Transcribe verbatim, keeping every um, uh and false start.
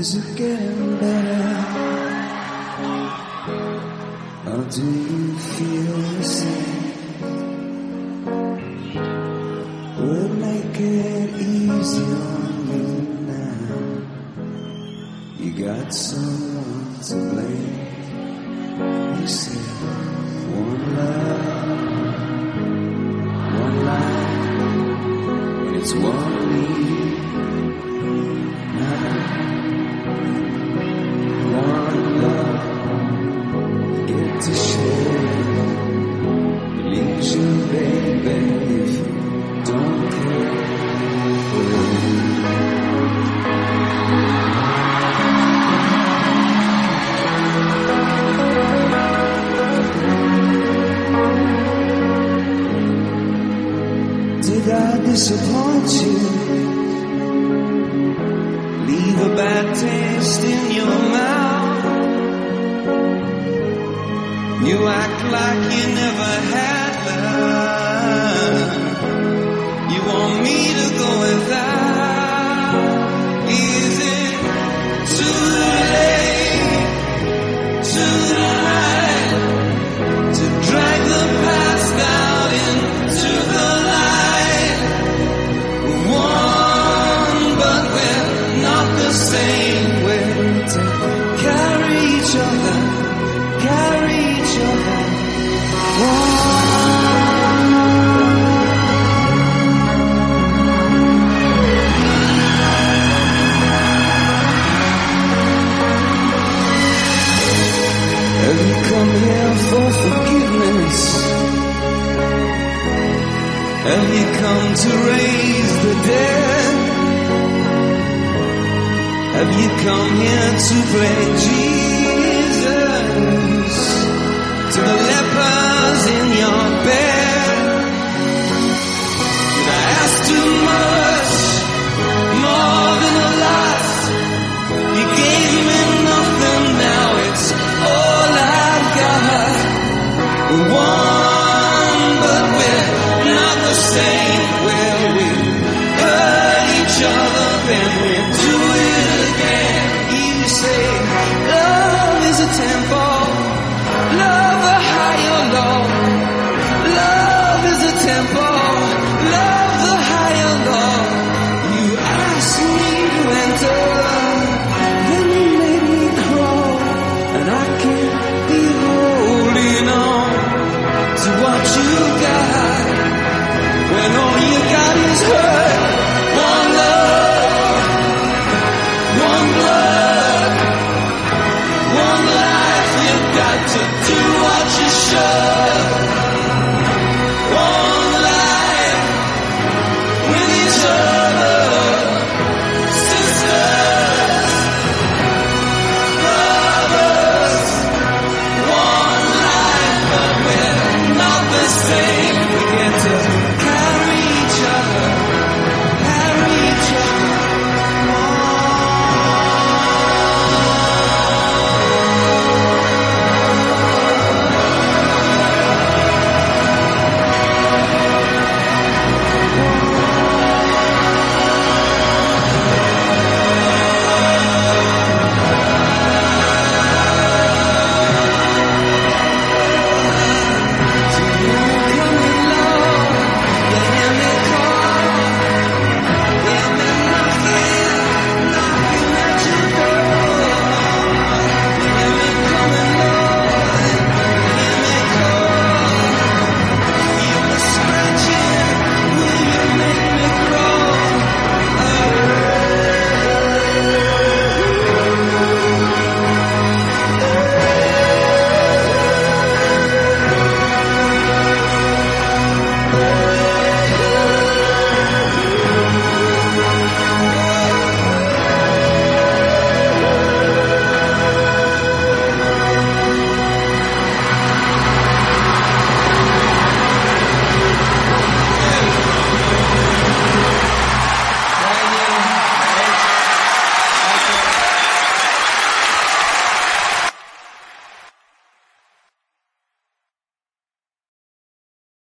Is it getting better? Or do you feel the same? We'll make it easy on you now. You got someone to blame. You said one love, one life, and it's one need. One love, get to share. Leaves you, baby, if you don't care. Did I disappoint you? Leave a bad taste in your mouth. You act like you never had love. You want me to go without. Is it too late tonight to drag the past out into the light? One, but we're not the same way to carry each other, carry each other. One. Have you come here for forgiveness? Have you come to raise the dead? Have you come here to play